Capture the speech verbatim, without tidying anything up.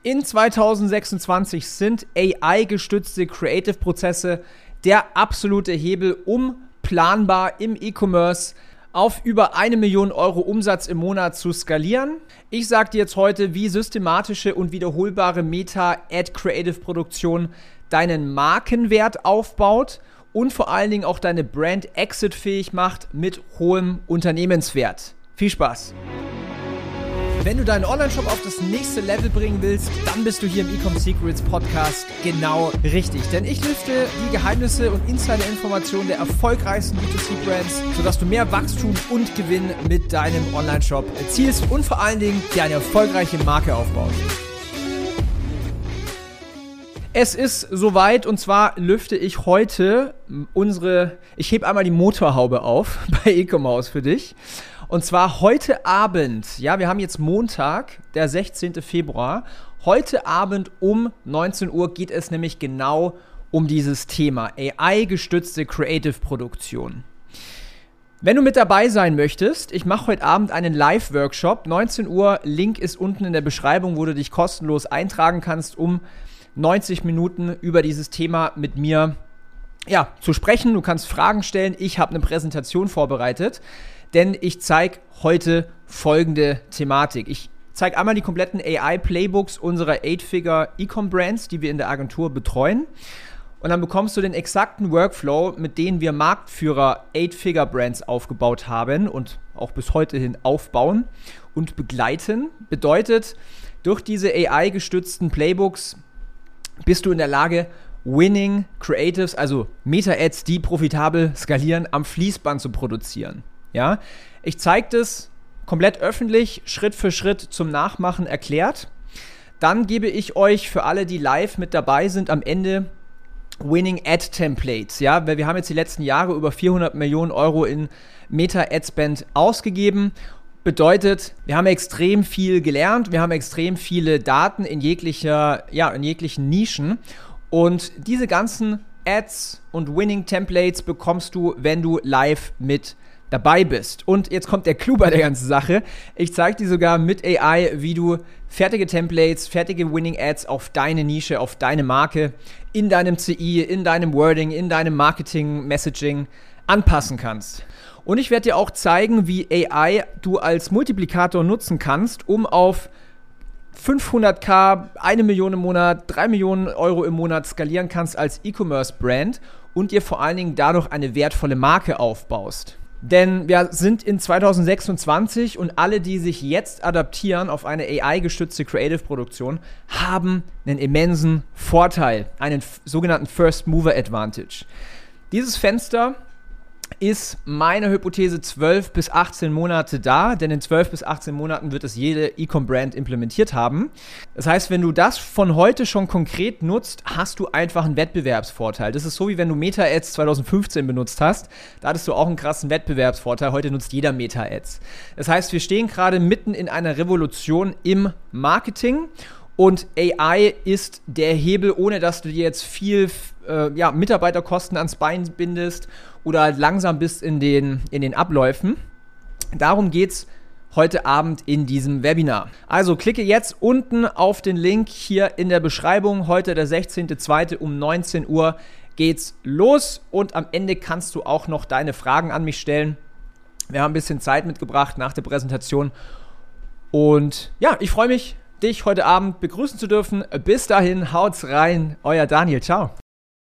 In zwanzig sechsundzwanzig sind A I-gestützte Creative-Prozesse der absolute Hebel, um planbar im E-Commerce auf über eine Million Euro Umsatz im Monat zu skalieren. Ich sage dir jetzt heute, wie systematische und wiederholbare Meta-Ad-Creative-Produktion deinen Markenwert aufbaut und vor allen Dingen auch deine Brand exit-fähig macht mit hohem Unternehmenswert. Viel Spaß! Wenn du deinen Online-Shop auf das nächste Level bringen willst, dann bist du hier im Ecom Secrets Podcast genau richtig. Denn ich lüfte die Geheimnisse und Insider-Informationen der erfolgreichsten B zwei C-Brands, sodass du mehr Wachstum und Gewinn mit deinem Online-Shop erzielst und vor allen Dingen dir eine erfolgreiche Marke aufbaust. Es ist soweit und zwar lüfte ich heute unsere, ich hebe einmal die Motorhaube auf bei Ecomhaus für dich. Und zwar heute Abend, ja, wir haben jetzt Montag, der sechzehnten Februar. Heute Abend um neunzehn Uhr geht es nämlich genau um dieses Thema A I-gestützte Creative-Produktion. Wenn du mit dabei sein möchtest, ich mache heute Abend einen Live-Workshop, neunzehn Uhr, Link ist unten in der Beschreibung, wo du dich kostenlos eintragen kannst, um neunzig Minuten über dieses Thema mit mir ja, zu sprechen. Du kannst Fragen stellen, ich habe eine Präsentation vorbereitet. Denn ich zeige heute folgende Thematik. Ich zeige einmal die kompletten A I-Playbooks unserer Eight-Figure-E-Com-Brands, die wir in der Agentur betreuen. Und dann bekommst du den exakten Workflow, mit dem wir Marktführer Eight-Figure-Brands aufgebaut haben und auch bis heute hin aufbauen und begleiten. Bedeutet, durch diese A I-gestützten Playbooks bist du in der Lage, Winning Creatives, also Meta-Ads, die profitabel skalieren, am Fließband zu produzieren. Ja, ich zeige das komplett öffentlich, Schritt für Schritt zum Nachmachen erklärt. Dann gebe ich euch für alle, die live mit dabei sind, am Ende Winning Ad Templates. Ja, weil wir haben jetzt die letzten Jahre über vierhundert Millionen Euro in Meta-Ad-Spend ausgegeben. Bedeutet, wir haben extrem viel gelernt, wir haben extrem viele Daten in jeglicher, ja, in jeglichen Nischen. Und diese ganzen Ads und Winning Templates bekommst du, wenn du live mit dabei bist. Und jetzt kommt der Clou bei der ganzen Sache. Ich zeige dir sogar mit A I, wie du fertige Templates, fertige Winning Ads auf deine Nische, auf deine Marke, in deinem C I, in deinem Wording, in deinem Marketing, Messaging anpassen kannst. Und ich werde dir auch zeigen, wie A I du als Multiplikator nutzen kannst, um auf fünfhunderttausend, eine Million im Monat, drei Millionen Euro im Monat skalieren kannst als E-Commerce-Brand und dir vor allen Dingen dadurch eine wertvolle Marke aufbaust. Denn wir sind in zwanzig sechsundzwanzig und alle, die sich jetzt adaptieren auf eine A I-gestützte Creative-Produktion, haben einen immensen Vorteil, einen f- sogenannten First Mover Advantage. Dieses Fenster ist meine Hypothese zwölf bis achtzehn Monate da, denn in zwölf bis achtzehn Monaten wird es jede E-Com-Brand implementiert haben. Das heißt, wenn du das von heute schon konkret nutzt, hast du einfach einen Wettbewerbsvorteil. Das ist so, wie wenn du Meta-Ads zwanzig fünfzehn benutzt hast. Da hattest du auch einen krassen Wettbewerbsvorteil. Heute nutzt jeder Meta-Ads. Das heißt, wir stehen gerade mitten in einer Revolution im Marketing. Und A I ist der Hebel, ohne dass du dir jetzt viel äh, ja, Mitarbeiterkosten ans Bein bindest oder halt langsam bist in den, in den Abläufen. Darum geht's heute Abend in diesem Webinar. Also klicke jetzt unten auf den Link hier in der Beschreibung. Heute der sechzehnten zweiten um neunzehn Uhr geht's los und am Ende kannst du auch noch deine Fragen an mich stellen. Wir haben ein bisschen Zeit mitgebracht nach der Präsentation. Und ja, ich freue mich, dich heute Abend begrüßen zu dürfen. Bis dahin, haut's rein, euer Daniel, ciao.